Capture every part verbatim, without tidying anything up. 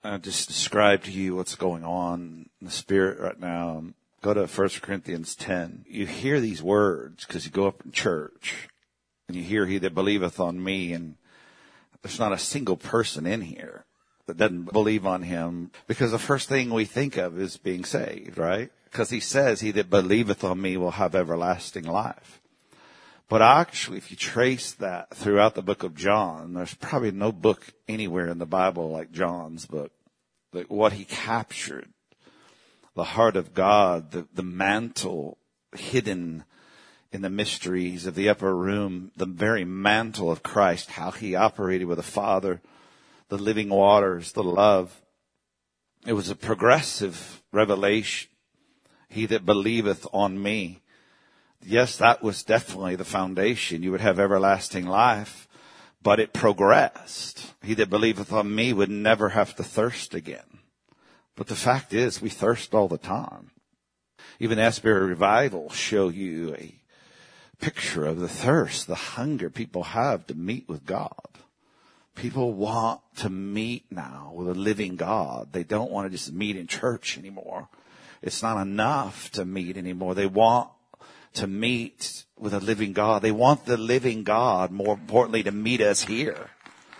I just described to you what's going on in the spirit right now. Go to First Corinthians ten. You hear these words because you go up in church and you hear he that believeth on me, and there's not a single person in here that doesn't believe on him, because the first thing we think of is being saved, right? Because he says he that believeth on me will have everlasting life. But actually, if you trace that throughout the book of John, there's probably no book anywhere in the Bible like John's book. Like what he captured, the heart of God, the, the mantle hidden in the mysteries of the upper room, the very mantle of Christ, how he operated with the Father, the living waters, the love. It was a progressive revelation. He that believeth on me. Yes, that was definitely the foundation. You would have everlasting life, but it progressed. He that believeth on me would never have to thirst again. But the fact is, we thirst all the time. Even Asbury Revival show you a picture of the thirst, the hunger people have to meet with God. People want to meet now with a living God. They don't want to just meet in church anymore. It's not enough to meet anymore. They want to meet with a living God. They want the living God, more importantly, to meet us here.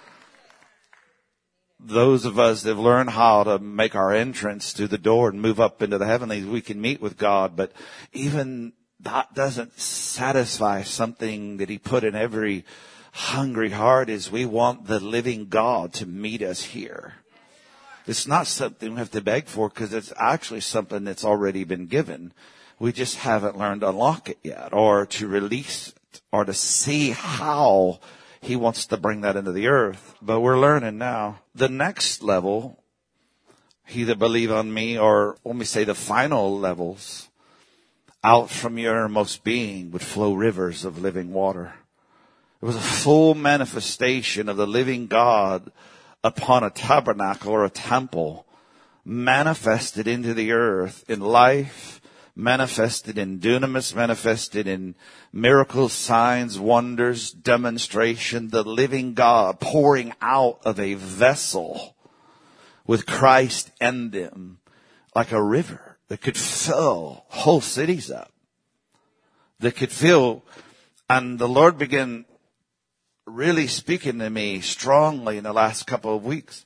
Those of us that have learned how to make our entrance to the door and move up into the heavenlies, we can meet with God. But even that doesn't satisfy something that he put in every hungry heart, is we want the living God to meet us here. It's not something we have to beg for, because it's actually something that's already been given. We just haven't learned to unlock it yet, or to release it, or to see how he wants to bring that into the earth. But we're learning now. The next level, he that believe on me, or let me say the final levels, out from your innermost being would flow rivers of living water. It was a full manifestation of the living God upon a tabernacle or a temple, manifested into the earth in life, manifested in dunamis, manifested in miracles, signs, wonders, demonstration, the living God pouring out of a vessel with Christ in them like a river that could fill whole cities up, that could fill. And the Lord began really speaking to me strongly in the last couple of weeks.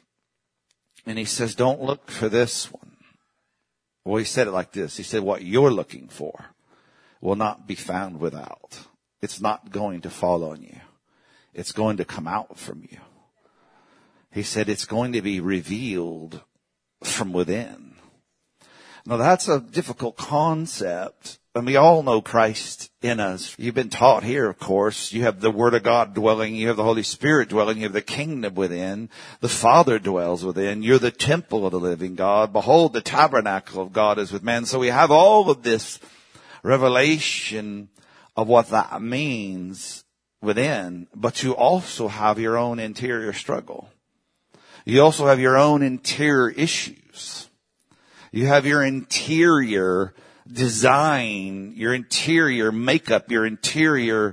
And he says, don't look for this one. Well, he said it like this. He said, what you're looking for will not be found without. It's not going to fall on you. It's going to come out from you. He said, it's going to be revealed from within. Now, that's a difficult concept. And we all know Christ in us. You've been taught here, of course. You have the Word of God dwelling. You have the Holy Spirit dwelling. You have the kingdom within. The Father dwells within. You're the temple of the living God. Behold, the tabernacle of God is with men. So we have all of this revelation of what that means within. But you also have your own interior struggle. You also have your own interior issues. You have your interior design, your interior makeup, your interior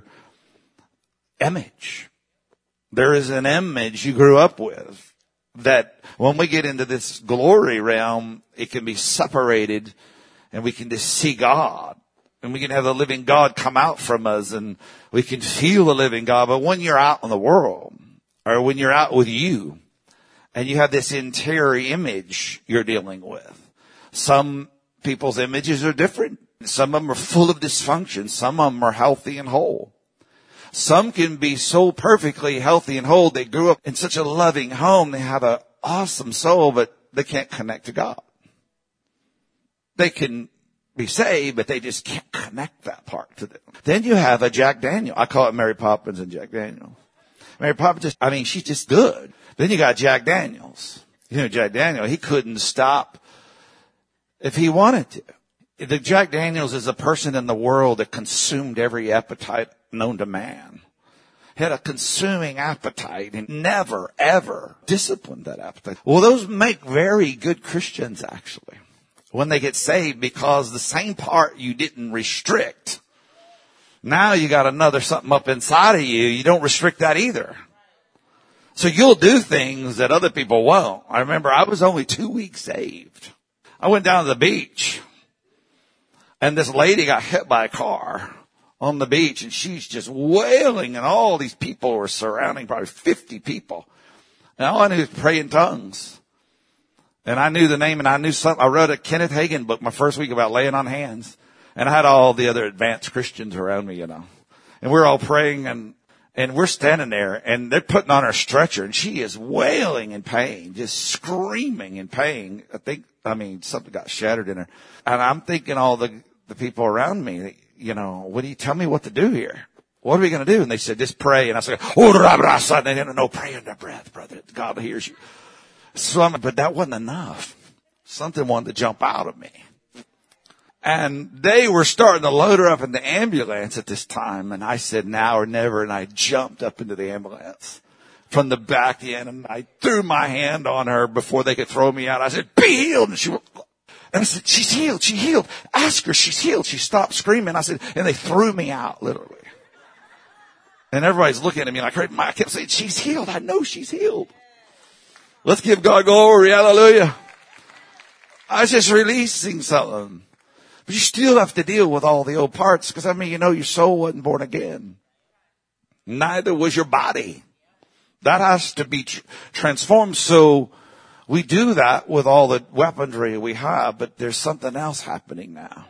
image. There is an image you grew up with that when we get into this glory realm, it can be separated and we can just see God. And we can have the living God come out from us and we can feel the living God. But when you're out in the world, or when you're out with you, and you have this interior image you're dealing with, some people's images are different. Some of them are full of dysfunction. Some of them are healthy and whole. Some can be so perfectly healthy and whole. They grew up in such a loving home. They have an awesome soul, but they can't connect to God. They can be saved, but they just can't connect that part to them. Then you have a Jack Daniel. I call it Mary Poppins and Jack Daniels. Mary Poppins, just, I mean, she's just good. Then you got Jack Daniels. You know, Jack Daniel, he couldn't stop if he wanted to. The Jack Daniels is a person in the world that consumed every appetite known to man. He had a consuming appetite and never, ever disciplined that appetite. Well, those make very good Christians, actually, when they get saved, because the same part you didn't restrict, now you got another something up inside of you. You don't restrict that either. So you'll do things that other people won't. I remember I was only two weeks saved. I went down to the beach and this lady got hit by a car on the beach and she's just wailing and all these people were surrounding, probably fifty people. And all I knew was pray in tongues. And I knew the name and I knew something. I wrote a Kenneth Hagin book my first week about laying on hands. And I had all the other advanced Christians around me, you know. And we're all praying and, and we're standing there and they're putting on her stretcher and she is wailing in pain, just screaming in pain. I think, I mean, something got shattered in her. And I'm thinking all the, the people around me, you know, what do you tell me what to do here? What are we going to do? And they said, just pray. And I said, oh, and they didn't know, pray under breath, brother. God hears you. So I'm, but that wasn't enough. Something wanted to jump out of me. And they were starting to load her up in the ambulance at this time. And I said, now or never. And I jumped up into the ambulance from the back end. And I threw my hand on her before they could throw me out. I said, be healed. And she, and I said, she's healed. She's healed. Ask her. She's healed. She stopped screaming. I said, and they threw me out literally. And everybody's looking at me like, I kept saying, she's healed. I know she's healed. Let's give God glory. Hallelujah. I was just releasing something. But you still have to deal with all the old parts because, I mean, you know, your soul wasn't born again. Neither was your body. That has to be tr- transformed. So we do that with all the weaponry we have, but there's something else happening now.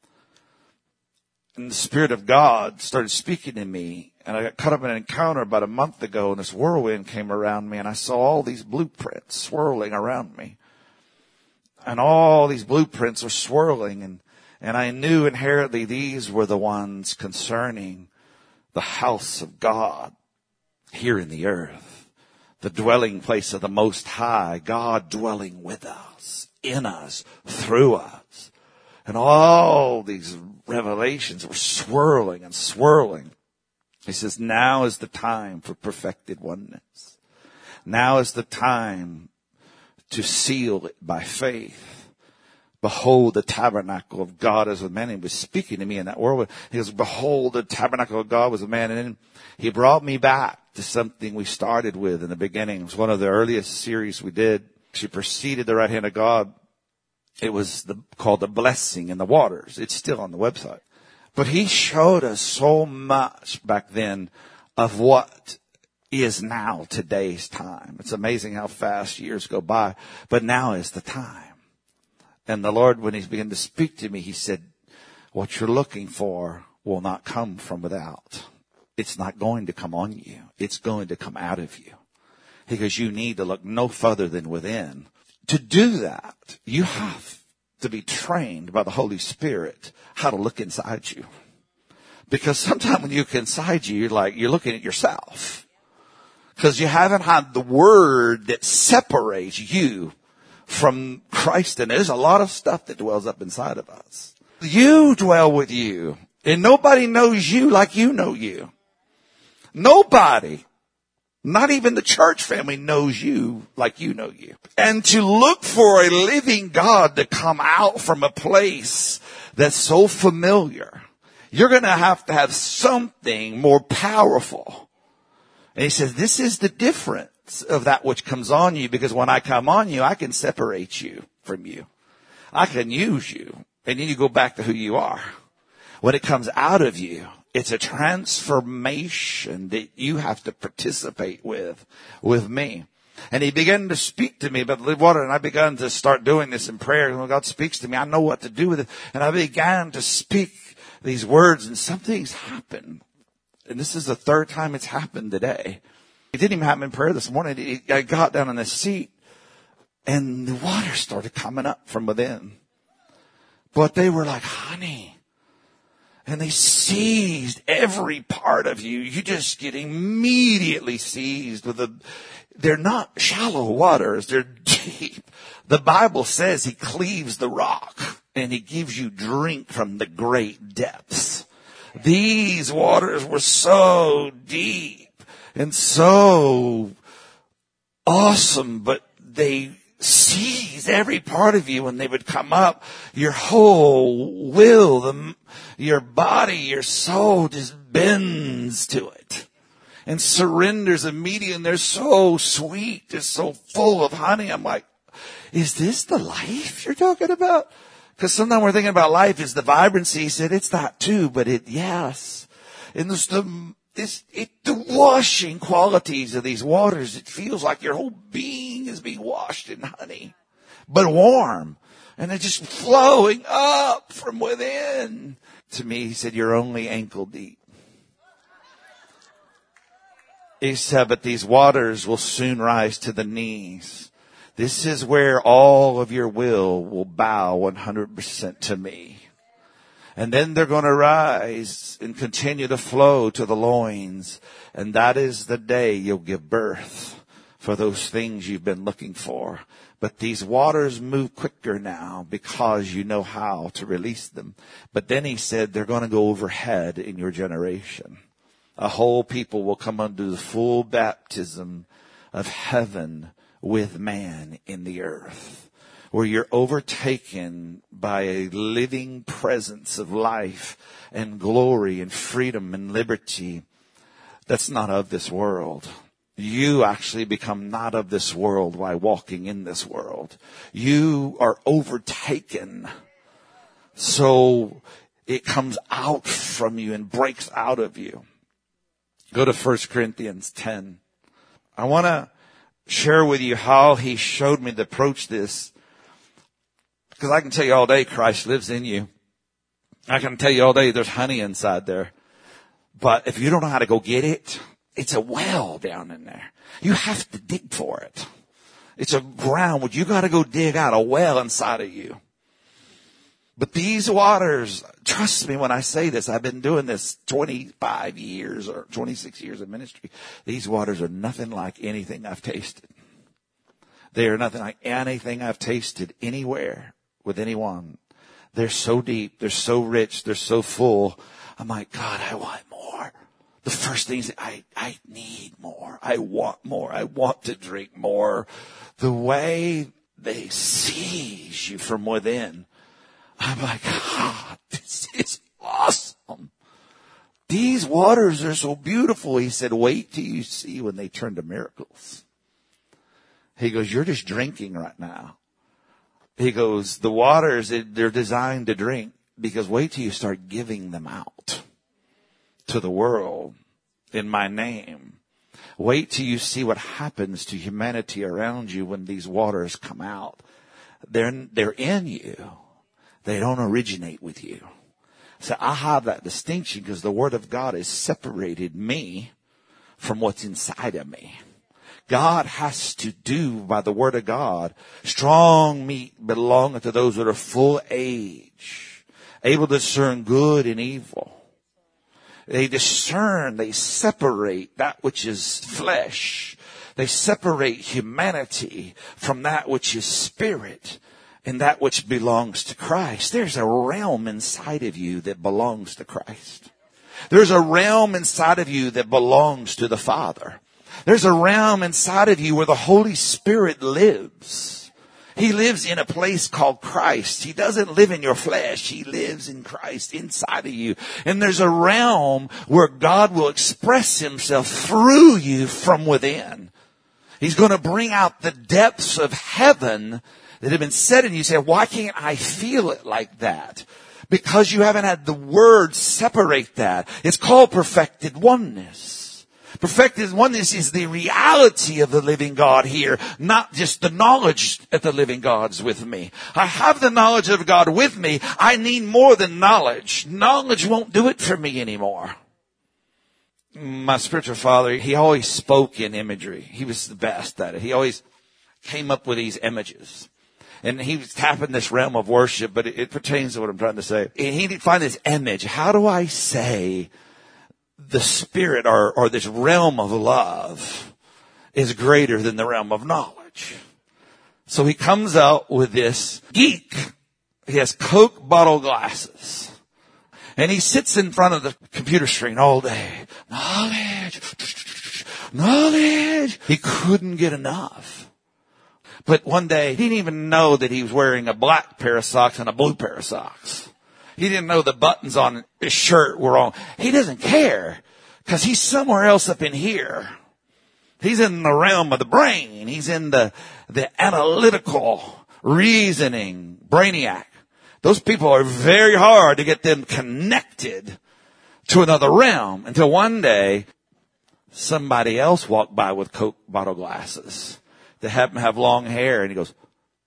And the Spirit of God started speaking to me. And I got caught up in an encounter about a month ago, and this whirlwind came around me, and I saw all these blueprints swirling around me. And all these blueprints are swirling, and, and I knew inherently these were the ones concerning the house of God here in the earth, the dwelling place of the Most High, God dwelling with us, in us, through us. And all these revelations were swirling and swirling. He says, now is the time for perfected oneness. Now is the time to seal it by faith. Behold, the tabernacle of God is with man. He was speaking to me in that world. He goes, behold, the tabernacle of God was with man. And then he brought me back to something we started with in the beginning. It was one of the earliest series we did. She preceded the right hand of God. It was the, called The Blessing in the Waters. It's still on the website. But he showed us so much back then of what is now today's time. It's amazing how fast years go by, but now is the time. And the Lord, when he began to speak to me, he said, what you're looking for will not come from without. It's not going to come on you. It's going to come out of you. Because you need to look no further than within. To do that, you have to be trained by the Holy Spirit how to look inside you. Because sometimes when you look inside you, you're like, you're looking at yourself. Because you haven't had the word that separates you from Christ. And there's a lot of stuff that dwells up inside of us. You dwell with you. And nobody knows you like you know you. Nobody. Not even the church family knows you like you know you. And to look for a living God to come out from a place that's so familiar, you're going to have to have something more powerful. And he says, this is the difference of that which comes on you, because when I come on you, I can separate you from you. I can use you, and then you go back to who you are. When it comes out of you, it's a transformation that you have to participate with, with me. And he began to speak to me about the living water, and I began to start doing this in prayer. And when God speaks to me, I know what to do with it. And I began to speak these words, and something's happened. And this is the third time it's happened today. It didn't even happen in prayer this morning. I got down on the seat, and the water started coming up from within. But they were like honey. And they seized every part of you. You just get immediately seized with the, they're not shallow waters. They're deep. The Bible says he cleaves the rock and he gives you drink from the great depths. These waters were so deep and so awesome, but they seized every part of you when they would come up. Your whole will, the, your body, your soul just bends to it. and surrenders immediately. And they're so sweet. They're so full of honey. I'm like, is this the life you're talking about? Because sometimes we're thinking about life is the vibrancy. He said, it's that too, but it, yes. And it's the, it's, it, the washing qualities of these waters. It feels like your whole being is being washed in honey, but warm. And they're just flowing up from within. To me, he said, you're only ankle deep. He said, but these waters will soon rise to the knees. This is where all of your will will bow one hundred percent to me. And then they're going to rise and continue to flow to the loins. And that is the day you'll give birth for those things you've been looking for. But these waters move quicker now because you know how to release them. But then he said they're going to go overhead in your generation. A whole people will come under the full baptism of heaven with man in the earth, where you're overtaken by a living presence of life and glory and freedom and liberty that's not of this world. You actually become not of this world while walking in this world. You are overtaken. So it comes out from you and breaks out of you. Go to First Corinthians ten. I want to share with you how he showed me to approach this. Because I can tell you all day Christ lives in you. I can tell you all day there's honey inside there. But if you don't know how to go get it, it's a well down in there. You have to dig for it. It's a ground where you got to go dig out a well inside of you. But these waters, trust me when I say this, I've been doing this twenty-five years or twenty-six years of ministry. These waters are nothing like anything I've tasted. They are nothing like anything I've tasted anywhere with anyone. They're so deep. They're so rich. They're so full. I'm like, God, I want more. The first thing is I, I need more. I want more. I want to drink more. The way they seize you from within. I'm like, God, this is awesome. These waters are so beautiful. He said, wait till you see when they turn to miracles. He goes, you're just drinking right now. He goes, the waters, they're designed to drink because wait till you start giving them out to the world in my name. Wait till you see what happens to humanity around you when these waters come out. They're, they're in you. They don't originate with you. So I have that distinction because the Word of God has separated me from what's inside of me. God has to do by the Word of God. Strong meat belongeth to those that are full age, able to discern good and evil. They discern, they separate that which is flesh. They separate humanity from that which is spirit. And that which belongs to Christ. There's a realm inside of you that belongs to Christ. There's a realm inside of you that belongs to the Father. There's a realm inside of you where the Holy Spirit lives. He lives in a place called Christ. He doesn't live in your flesh. He lives in Christ inside of you. And there's a realm where God will express himself through you from within. He's going to bring out the depths of heaven that have been said, and you say, why can't I feel it like that? Because you haven't had the Word separate that. It's called perfected oneness. Perfected oneness is the reality of the living God here, not just the knowledge that the living God's with me. I have the knowledge of God with me. I need more than knowledge. Knowledge won't do it for me anymore. My spiritual father, he always spoke in imagery. He was the best at it. He always came up with these images. And he was tapping this realm of worship, but it, it pertains to what I'm trying to say. And he'd find this image. How do I say the spirit or, or this realm of love is greater than the realm of knowledge? So he comes out with this geek. He has Coke bottle glasses. And he sits in front of the computer screen all day. Knowledge. Knowledge. He couldn't get enough. But one day, he didn't even know that he was wearing a black pair of socks and a blue pair of socks. He didn't know the buttons on his shirt were wrong. He doesn't care Because he's somewhere else up in here. He's in the realm of the brain. He's in the, the analytical reasoning brainiac. Those people are very hard to get them connected to another realm until one day somebody else walked by with Coke bottle glasses. They happen to have long hair, and he goes,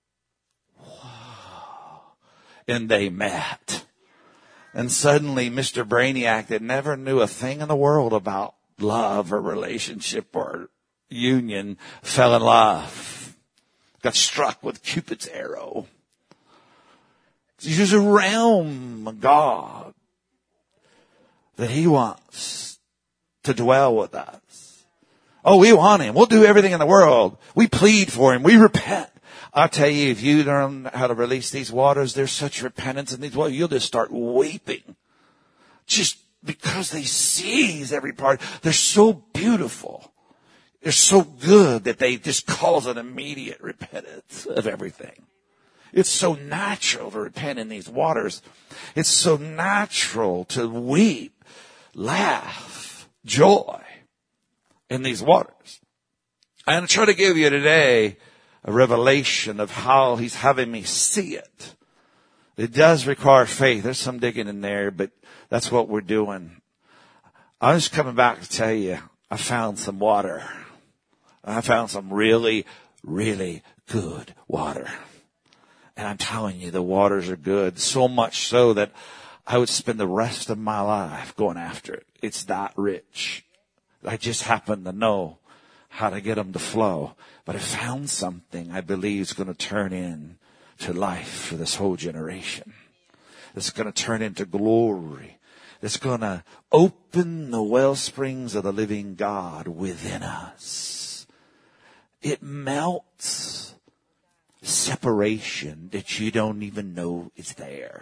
whoa. And they met. And suddenly Mister Brainiac that never knew a thing in the world about love or relationship or union fell in love. Got struck with Cupid's arrow. There's a realm of God that he wants to dwell with us. Oh, we want him. We'll do everything in the world. We plead for him. We repent. I'll tell you, if you learn how to release these waters, there's such repentance in these waters, you'll just start weeping. Just because they seize every part. They're so beautiful. They're so good that they just cause an immediate repentance of everything. It's so natural to repent in these waters. It's so natural to weep, laugh, joy in these waters. I'm going to try to give you today a revelation of how he's having me see it. It does require faith. There's some digging in there, but that's what we're doing. I'm just coming back to tell you, I found some water. I found some really, really good water. And I'm telling you, the waters are good. So much so that I would spend the rest of my life going after it. It's that rich. I just happen to know how to get them to flow. But I found something I believe is going to turn into life for this whole generation. It's going to turn into glory. It's going to open the well springs of the living God within us. It melts separation that you don't even know is there.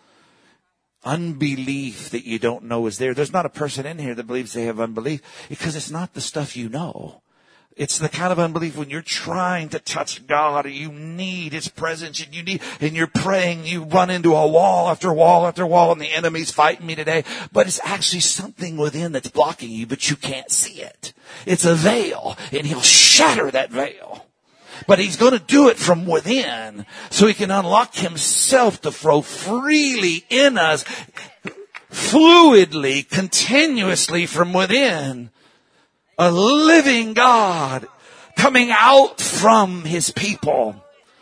Unbelief that you don't know is there. There's not a person in here that believes they have unbelief because it's not the stuff you know. It's the kind of unbelief when you're trying to touch God or you need his presence and you need, and you're praying, you run into a wall after wall after wall and the enemy's fighting me today. But it's actually something within that's blocking you, but you can't see it. It's a veil and he'll shatter that veil. But he's going to do it from within so he can unlock himself to flow freely in us, fluidly, continuously from within. A living God coming out from his people.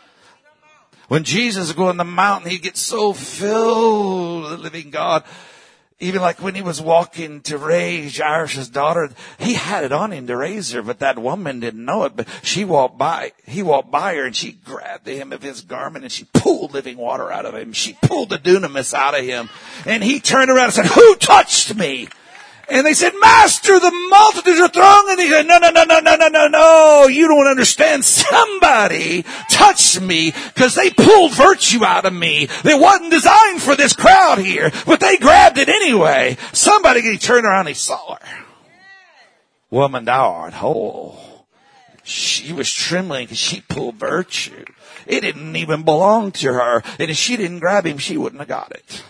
When Jesus would go on the mountain, he'd get so filled with the living God. Even like when he was walking to raise Jairus' daughter, he had it on him to raise her, but that woman didn't know it. But she walked by, he walked by her and she grabbed the hem of his garment and she pulled living water out of him. She pulled the dunamis out of him. And he turned around and said, "Who touched me?" And they said, "Master, the multitudes are throng." And he said, no, no, no, no, no, no, no, no. You don't understand. Somebody touched me because they pulled virtue out of me. It wasn't designed for this crowd here, but they grabbed it anyway. Somebody, he turned around and he saw her. Woman, thou art whole. She was trembling because she pulled virtue. It didn't even belong to her. And if she didn't grab him, she wouldn't have got it.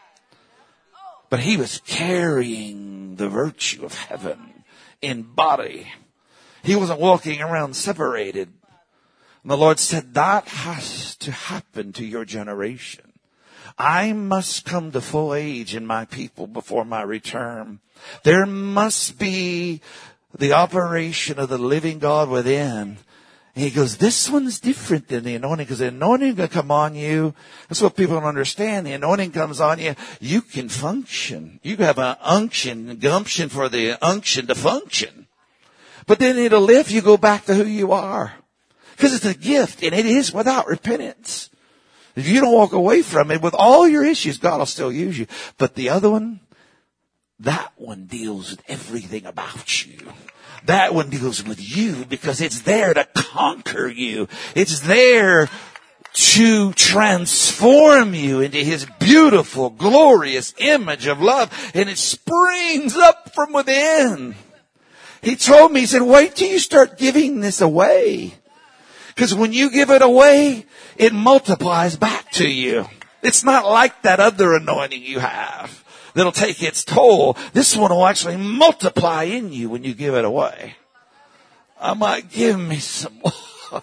But he was carrying the virtue of heaven in body. He wasn't walking around separated. And the Lord said, that has to happen to your generation. I must come to full age in my people before my return. There must be the operation of the living God within. And he goes, this one's different than the anointing because the anointing will come on you. That's what people don't understand. The anointing comes on you. You can function. You have an unction, gumption for the unction to function. But then it'll lift you go back to who you are. Because it's a gift and it is without repentance. If you don't walk away from it with all your issues, God will still use you. But the other one, that one deals with everything about you. That one deals with you because it's there to conquer you. It's there to transform you into his beautiful, glorious image of love. And it springs up from within. He told me, he said, wait till you start giving this away. Because when you give it away, it multiplies back to you. It's not like that other anointing you have. that'll take its toll. This one will actually multiply in you when you give it away. I might give me some water.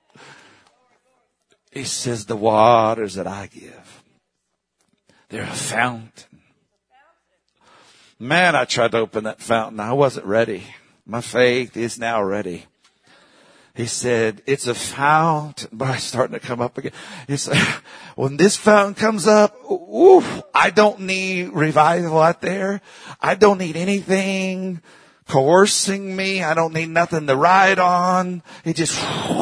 He says, the waters that I give, they're a fountain. Man, I tried to open that fountain. I wasn't ready. My faith is now ready. He said, it's a fountain, but it's starting to come up again. He said, when this fountain comes up, ooh, I don't need revival out there. I don't need anything coercing me. I don't need nothing to ride on. It just,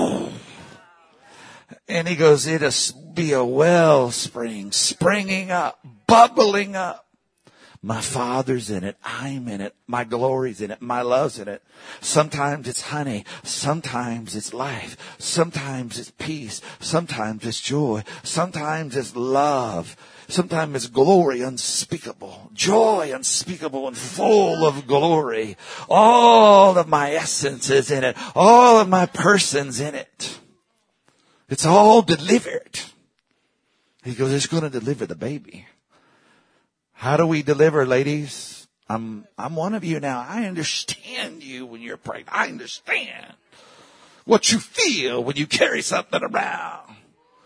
and he goes, it'll be a wellspring, springing up, bubbling up. My Father's in it. I'm in it. My glory's in it. My love's in it. Sometimes it's honey. Sometimes it's life. Sometimes it's peace. Sometimes it's joy. Sometimes it's love. Sometimes it's glory unspeakable. Joy unspeakable and full of glory. All of my essence is in it. All of my person's in it. It's all delivered. He goes, it's going to deliver the baby. How do we deliver, ladies? I'm, I'm one of you now. I understand you when you're pregnant. I understand what you feel when you carry something around.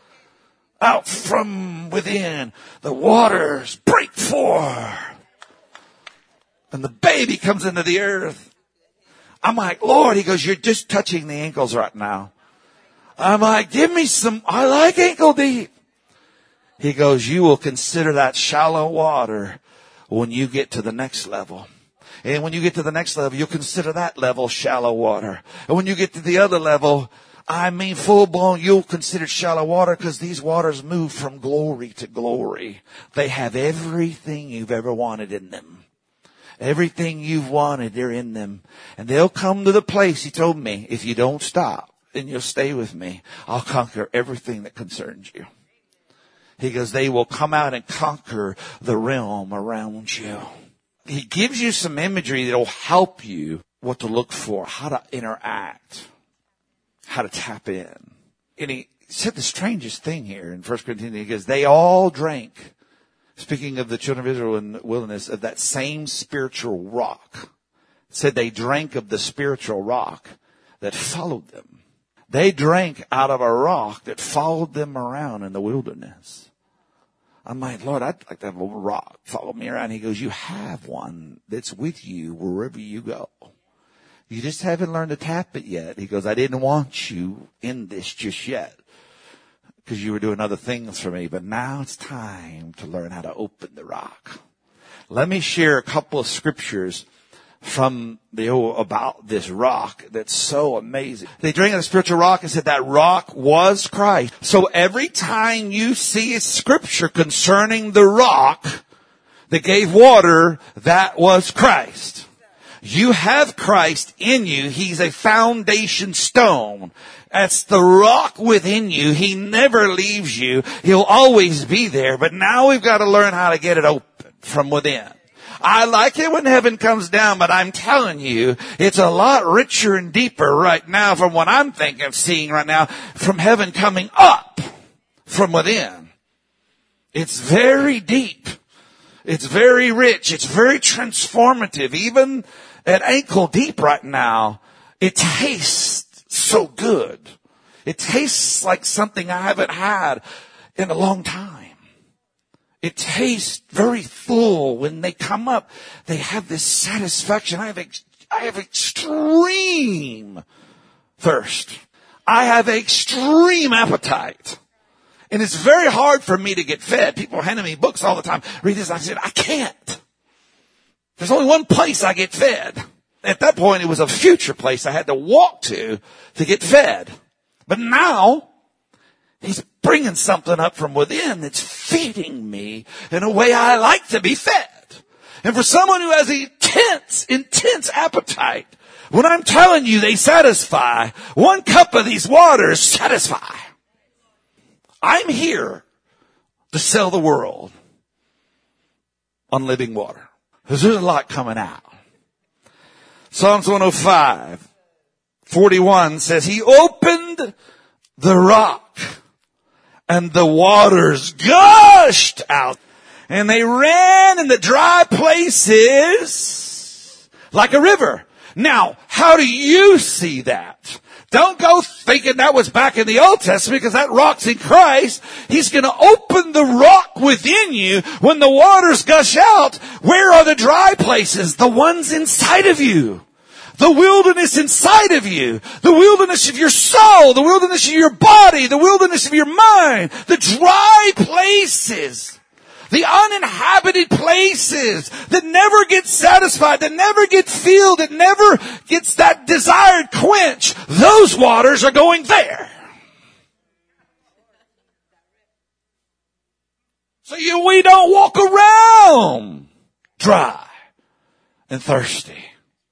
Out from within, the waters break forth. And the baby comes into the earth. I'm like, Lord, he goes, you're just touching the ankles right now. I'm like, give me some, I like ankle deep. He goes, you will consider that shallow water when you get to the next level. And when you get to the next level, you'll consider that level shallow water. And when you get to the other level, I mean full blown, you'll consider shallow water because these waters move from glory to glory. They have everything you've ever wanted in them. Everything you've wanted, they're in them. And they'll come to the place, he told me, if you don't stop and you'll stay with me, I'll conquer everything that concerns you. He goes, they will come out and conquer the realm around you. He gives you some imagery that will help you what to look for, how to interact, how to tap in. And he said the strangest thing here in First Corinthians. He goes, they all drank, speaking of the children of Israel in the wilderness, of that same spiritual rock. It said they drank of the spiritual rock that followed them. They drank out of a rock that followed them around in the wilderness. I'm like, Lord, I'd like to have a rock follow me around. He goes, you have one that's with you wherever you go. You just haven't learned to tap it yet. He goes, I didn't want you in this just yet because you were doing other things for me. But now it's time to learn how to open the rock. Let me share a couple of scriptures from the oh, about this rock that's so amazing. They drank of the spiritual rock and said that rock was Christ. So every time you see a scripture concerning the rock that gave water, that was Christ. You have Christ in you. He's a foundation stone. That's the rock within you. He never leaves you. He'll always be there. But now we've got to learn how to get it open from within. I like it when heaven comes down, but I'm telling you, it's a lot richer and deeper right now from what I'm thinking of seeing right now from heaven coming up from within. It's very deep. It's very rich. It's very transformative. Even at ankle deep right now, it tastes so good. It tastes like something I haven't had in a long time. It tastes very full. When they come up, they have this satisfaction. I have, ex- I have extreme thirst. I have extreme appetite. And it's very hard for me to get fed. People are handing me books all the time. Read this. I said, I can't. There's only one place I get fed. At that point, it was a future place I had to walk to to get fed. But now, he's bringing something up from within that's feeding me in a way I like to be fed. And for someone who has intense, intense appetite, when I'm telling you they satisfy, one cup of these waters satisfy. I'm here to sell the world on living water. Because there's a lot coming out. Psalms one oh five, forty-one says, he opened the rock and the waters gushed out. And they ran in the dry places like a river. Now, how do you see that? Don't go thinking that was back in the Old Testament, because that rock's in Christ. He's going to open the rock within you when the waters gush out. Where are the dry places? The ones inside of you. The wilderness inside of you. The wilderness of your soul. The wilderness of your body. The wilderness of your mind. The dry places. The uninhabited places that never get satisfied, that never get filled, that never gets that desired quench. Those waters are going there. So you, we don't walk around dry and thirsty.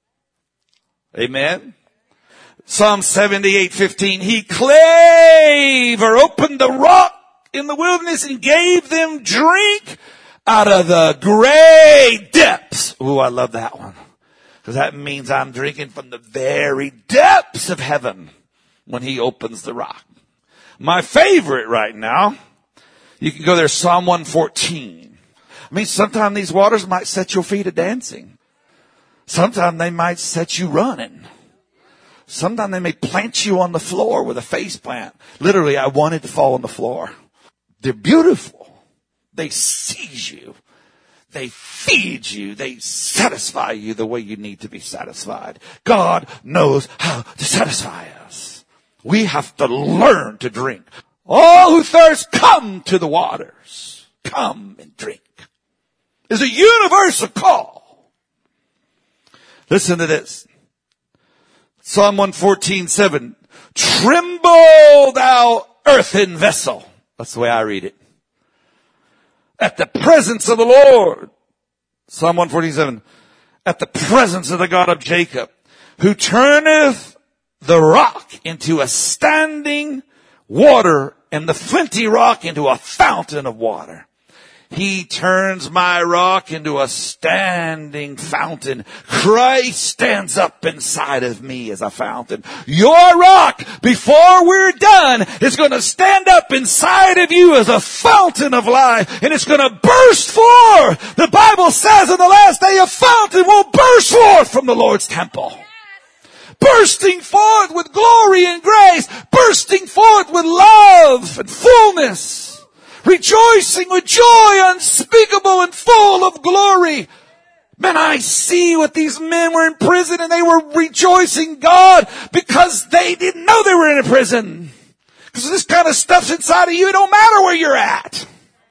Amen. Psalm seventy-eight fifteen. He clave or opened the rock in the wilderness and gave them drink out of the great depths. Ooh, I love that one. Because that means I'm drinking from the very depths of heaven when he opens the rock. My favorite right now, you can go there, Psalm one fourteen. I mean, sometimes these waters might set your feet a dancing. Sometimes they might set you running. Sometimes they may plant you on the floor with a face plant. Literally, I wanted to fall on the floor. They're beautiful. They seize you. They feed you. They satisfy you the way you need to be satisfied. God knows how to satisfy us. We have to learn to drink. All who thirst, come to the waters. Come and drink. It's a universal call. Listen to this. Psalm one fourteen seven. Tremble, thou earthen vessel. That's the way I read it. At the presence of the Lord. Psalm one forty-seven. At the presence of the God of Jacob, who turneth the rock into a standing water and the flinty rock into a fountain of water. He turns my rock into a standing fountain. Christ stands up inside of me as a fountain. Your rock, before we're done, is going to stand up inside of you as a fountain of life. And it's going to burst forth. The Bible says in the last day, a fountain will burst forth from the Lord's temple. Bursting forth with glory and grace. Bursting forth with love and fullness. Rejoicing with joy unspeakable and full of glory. Man, I see what these men were in prison, and they were rejoicing God because they didn't know they were in a prison. Because this kind of stuff's inside of you. It don't matter where you're at.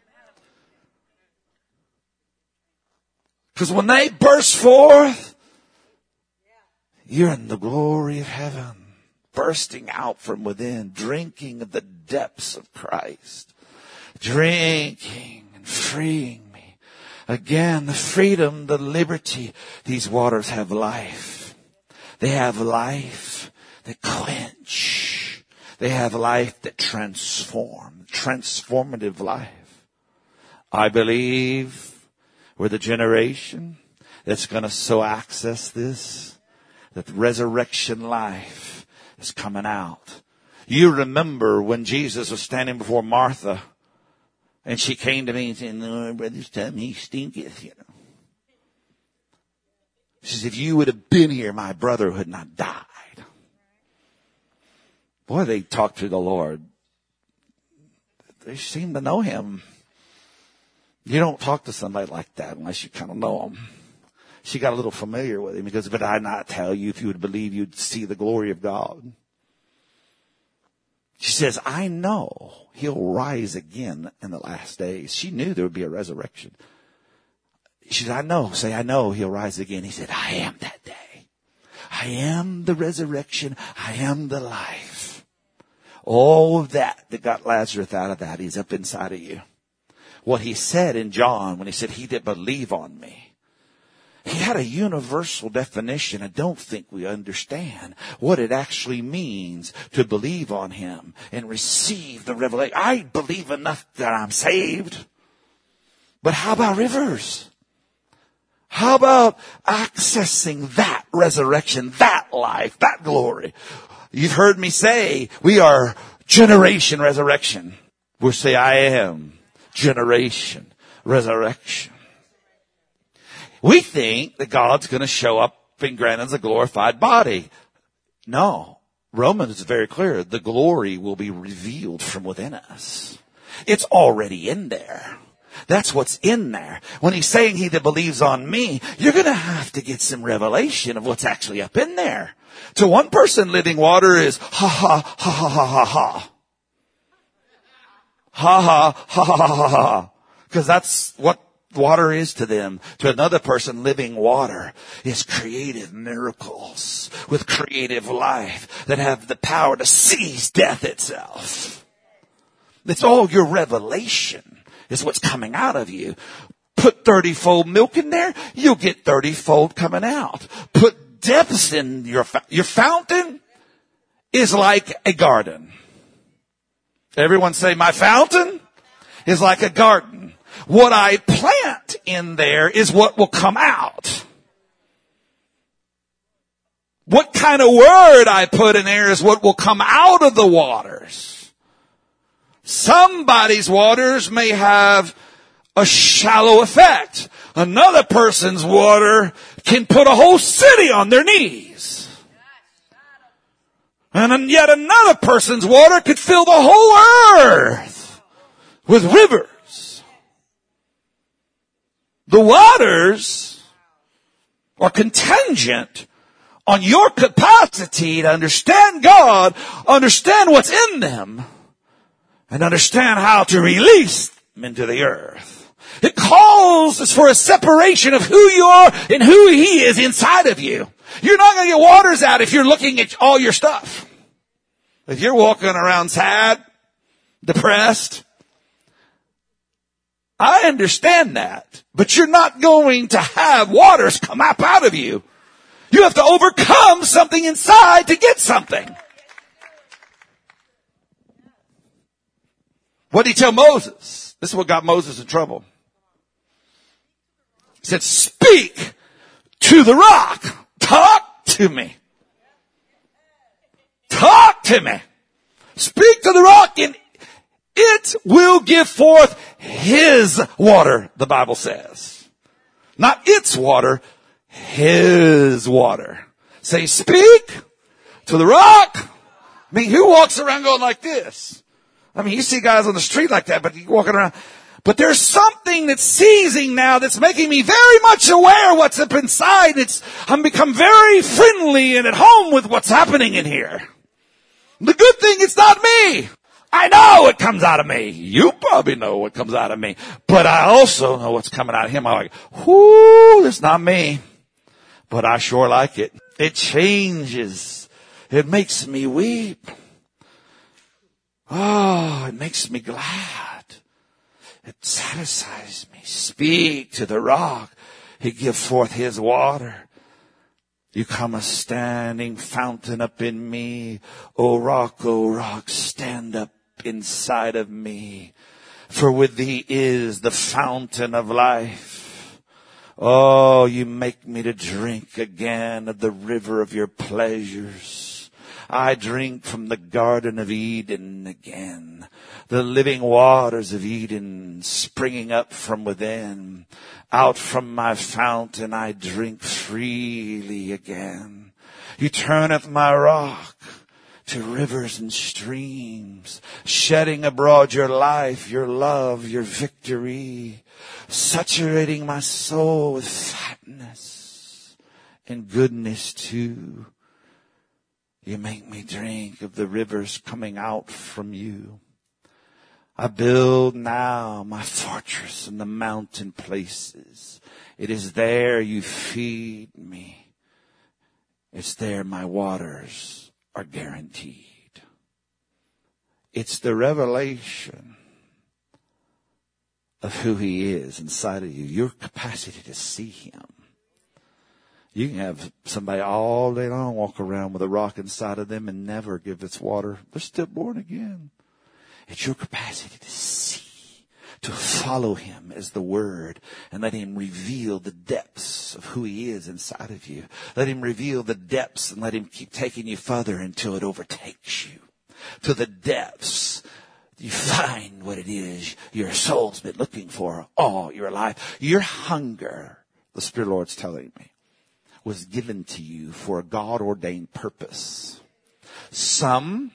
Because when they burst forth, you're in the glory of heaven. Bursting out from within, drinking of the depths of Christ. Drinking and freeing me. Again, the freedom, the liberty. These waters have life. They have life that quench. They have life that transform. Transformative life. I believe we're the generation that's going to so access this, that the resurrection life is coming out. You remember when Jesus was standing before Martha, and she came to me and said, "No, brother's tummy stinketh, you know." She says, "If you would have been here, my brother would not died." Boy, they talked to the Lord. They seem to know him. You don't talk to somebody like that unless you kind of know him. She got a little familiar with him because, "But I not tell you, if you would believe, you'd see the glory of God." She says, "I know he'll rise again in the last days." She knew there would be a resurrection. She said, "I know." Say, "I know he'll rise again." He said, "I am that day. I am the resurrection. I am the life." All of that that got Lazarus out of that is up inside of you. What he said in John when he said, "He that believe on me." He had a universal definition. I don't think we understand what it actually means to believe on him and receive the revelation. I believe enough that I'm saved. But how about rivers? How about accessing that resurrection, that life, that glory? You've heard me say we are generation resurrection. We'll say, "I am generation resurrection. We think that God's going to show up and grant us a glorified body. No. Romans is very clear. The glory will be revealed from within us. It's already in there. That's what's in there. When he's saying he that believes on me, you're going to have to get some revelation of what's actually up in there. To one person, living water is ha ha ha ha ha ha ha. Ha ha ha ha ha ha ha. Because that's what water is to them. To another person, living water is creative miracles with creative life that have the power to seize death itself. It's all your revelation is what's coming out of you. Put thirty-fold milk in there, you'll get thirty-fold coming out. Put depths in your, your fountain is like a garden. Everyone say, my fountain is like a garden. What I plant in there is what will come out. What kind of word I put in there is what will come out of the waters. Somebody's waters may have a shallow effect. Another person's water can put a whole city on their knees. And yet another person's water could fill the whole earth with rivers. The waters are contingent on your capacity to understand God, understand what's in them, and understand how to release them into the earth. It calls for a separation of who you are and who He is inside of you. You're not going to get waters out if you're looking at all your stuff. If you're walking around sad, depressed, I understand that. But you're not going to have waters come up out of you. You have to overcome something inside to get something. What did he tell Moses? This is what got Moses in trouble. He said, speak to the rock. Talk to me. Talk to me. Speak to the rock and it will give forth His water, the Bible says. Not its water, His water. Say, speak to the rock. I mean, who walks around going like this? I mean, you see guys on the street like that, but you're walking around. But there's something that's seizing now that's making me very much aware of what's up inside. It's, I'm become very friendly and at home with what's happening in here. The good thing, it's not me. I know what comes out of me. You probably know what comes out of me. But I also know what's coming out of him. I'm like, whoo, it's not me. But I sure like it. It changes. It makes me weep. Oh, it makes me glad. It satisfies me. Speak to the rock. He give forth His water. You come a standing fountain up in me. O rock, O rock, stand up inside of me. For with Thee is the fountain of life. Oh, you make me to drink again of the river of your pleasures. I drink from the Garden of Eden again. The living waters of Eden springing up from within. Out from my fountain I drink freely again. You turneth my rock to rivers and streams, shedding abroad your life, your love, your victory, saturating my soul with fatness and goodness too. You make me drink of the rivers coming out from you. I build now my fortress in the mountain places. It is there you feed me. It's there my waters are guaranteed. It's the revelation of who He is inside of you. Your capacity to see Him. You can have somebody all day long walk around with a rock inside of them and never give its water. They're still born again. It's your capacity to see, to follow Him as the Word and let Him reveal the depths of who He is inside of you. Let Him reveal the depths and let Him keep taking you further until it overtakes you. To the depths You find what it is your soul's been looking for all your life. Your hunger, the Spirit of the Lord's telling me, was given to you for a God-ordained purpose. Some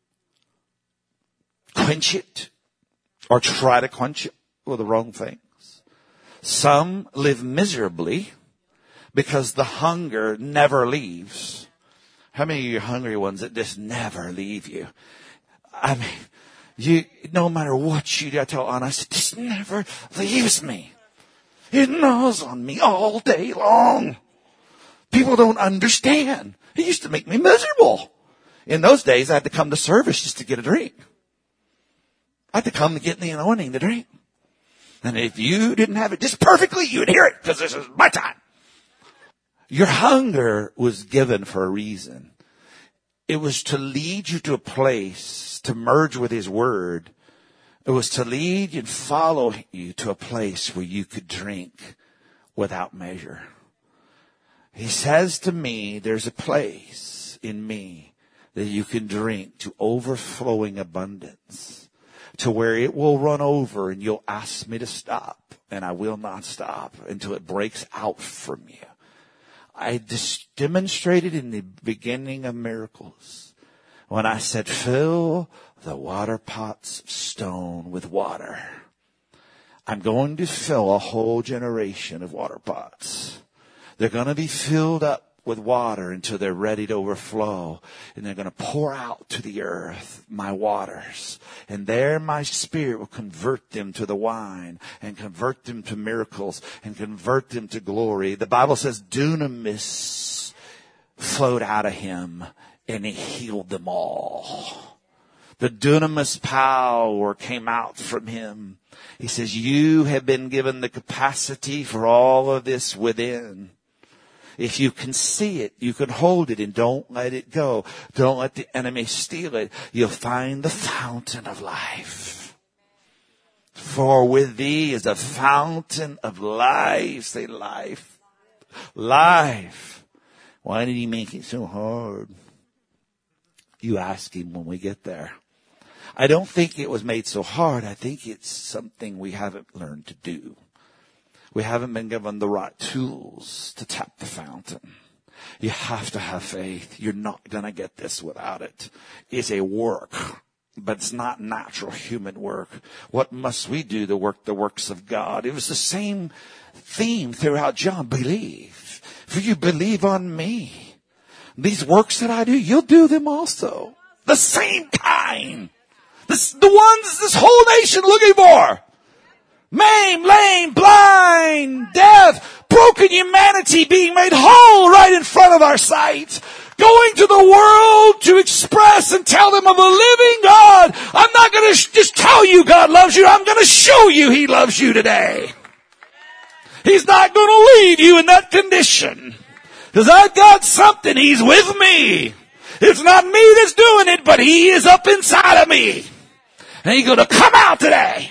quench it or try to quench it with the wrong things. Some live miserably because the hunger never leaves. How many of you hungry ones that just never leave you? I mean, you, no matter what you do, I tell Anna, I said, this never leaves me. It gnaws on me all day long. People don't understand. It used to make me miserable. In those days, I had to come to service just to get a drink. I had to come to get in the anointing to drink. And if you didn't have it just perfectly, you would hear it because this is my time. Your hunger was given for a reason. It was to lead you to a place to merge with His Word. It was to lead and follow you to a place where you could drink without measure. He says to me, there's a place in me that you can drink to overflowing abundance, to where it will run over and you'll ask me to stop, and I will not stop until it breaks out from you. I just demonstrated in the beginning of miracles when I said, fill the water pots of stone with water. I'm going to fill a whole generation of water pots. They're going to be filled up with water until they're ready to overflow. And they're going to pour out to the earth my waters. And there my Spirit will convert them to the wine and convert them to miracles and convert them to glory. The Bible says dunamis flowed out of Him and He healed them all. The dunamis power came out from Him. He says, you have been given the capacity for all of this within. If you can see it, you can hold it, and don't let it go. Don't let the enemy steal it. You'll find the fountain of life. For with thee is a fountain of life. Say life. Life. Why did He make it so hard? You ask Him when we get there. I don't think it was made so hard. I think it's something we haven't learned to do. We haven't been given the right tools to tap the fountain. You have to have faith. You're not going to get this without it. It's a work, but it's not natural human work. What must we do to work the works of God? It was the same theme throughout John. Believe. For you believe on me. These works that I do, you'll do them also. The same kind. This, the ones this whole nation looking for. Maimed, lame, blind, deaf, broken humanity being made whole right in front of our sight. Going to the world to express and tell them of a living God. I'm not going to sh- just tell you God loves you. I'm going to show you He loves you today. He's not going to leave you in that condition. Because I've got something. He's with me. It's not me that's doing it, but He is up inside of me. And He's going to come out today.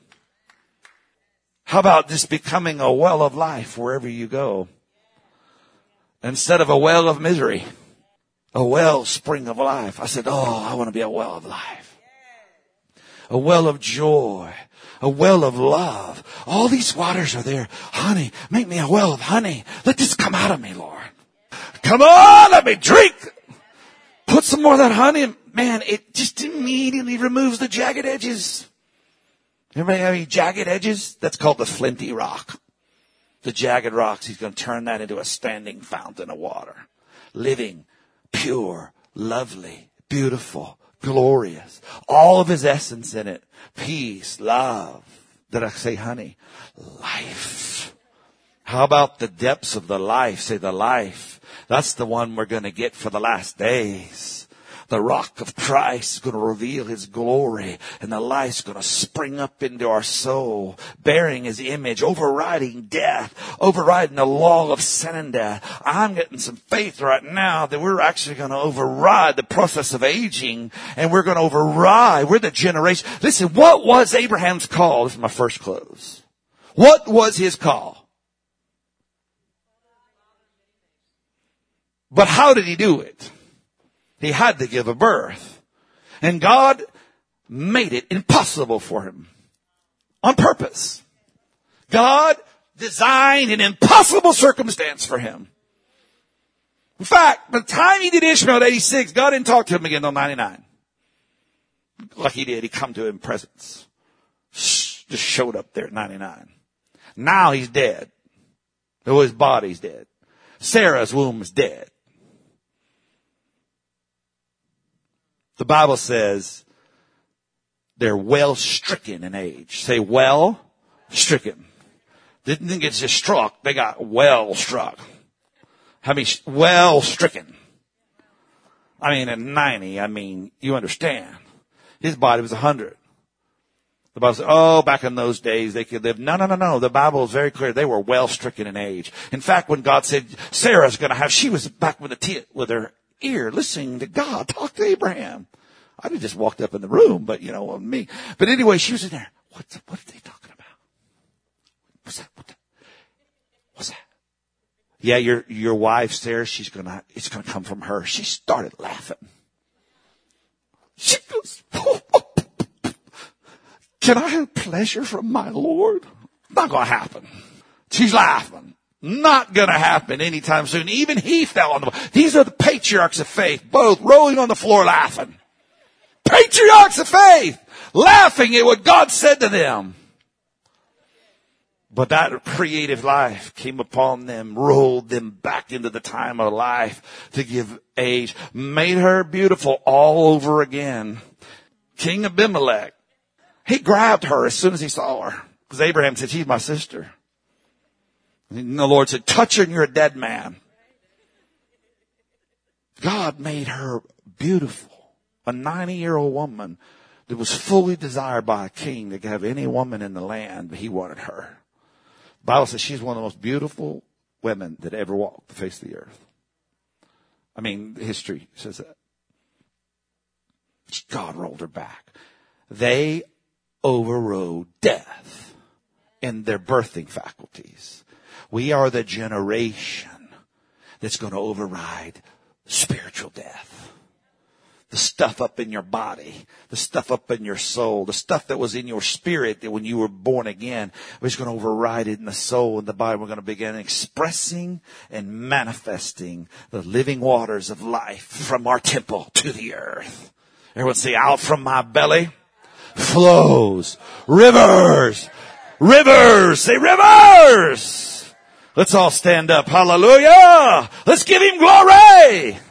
How about just becoming a well of life wherever you go? Instead of a well of misery, a wellspring of life. I said, oh, I want to be a well of life. A well of joy, a well of love. All these waters are there. Honey, make me a well of honey. Let this come out of me, Lord. Come on, let me drink. Put some more of that honey in. Man, it just immediately removes the jagged edges. Everybody have any jagged edges? That's called the flinty rock. The jagged rocks, He's going to turn that into a standing fountain of water. Living, pure, lovely, beautiful, glorious. All of His essence in it. Peace, love. Did I say honey? Life. How about the depths of the life? Say the life. That's the one we're going to get for the last days. The rock of Christ is going to reveal His glory, and the light's going to spring up into our soul, bearing His image, overriding death, overriding the law of sin and death. I'm getting some faith right now that we're actually going to override the process of aging, and we're going to override. We're the generation. Listen, what was Abraham's call? This is my first close. What was his call? But how did he do it? He had to give a birth. And God made it impossible for him on purpose. God designed an impossible circumstance for him. In fact, by the time he did Ishmael at eighty-six, God didn't talk to him again until ninety-nine. Like he did, he come to him in presence. Just showed up there at ninety-nine. Now he's dead. Oh, his body's dead. Sarah's womb is dead. The Bible says they're well stricken in age. Say well stricken. Didn't think it's just struck. They got well struck. I mean, well stricken. I mean, at ninety, I mean, you understand. His body was one hundred. The Bible says, oh, back in those days they could live. No, no, no, no. The Bible is very clear. They were well stricken in age. In fact, when God said Sarah's going to have, she was back with, a t- with her ear listening to God talk to Abraham. I'd have just walked up in the room, but you know, me. But anyway, she was in there. What's, what are they talking about? What's that? What the, what's that? Yeah, your, your wife, Sarah, she's gonna, it's gonna come from her. She started laughing. She goes, oh, oh, can I have pleasure from my Lord? Not gonna happen. She's laughing. Not gonna happen anytime soon. Even he fell on the floor. These are the patriarchs of faith, both rolling on the floor laughing. Patriarchs of faith, laughing at what God said to them. But that creative life came upon them, rolled them back into the time of life to give age, made her beautiful all over again. King Abimelech, he grabbed her as soon as he saw her. Because Abraham said, she's my sister. And the Lord said, touch her and you're a dead man. God made her beautiful. A ninety-year-old woman that was fully desired by a king that could have any woman in the land, but he wanted her. The Bible says she's one of the most beautiful women that ever walked the face of the earth. I mean, history says that. God rolled her back. They overrode death in their birthing faculties. We are the generation that's going to override spiritual death. The stuff up in your body, the stuff up in your soul, the stuff that was in your spirit that when you were born again, we're just going to override it in the soul. And the Bible, we're going to begin expressing and manifesting the living waters of life from our temple to the earth. Everyone say, out from my belly flows rivers, rivers, say rivers. Let's all stand up. Hallelujah. Let's give him glory.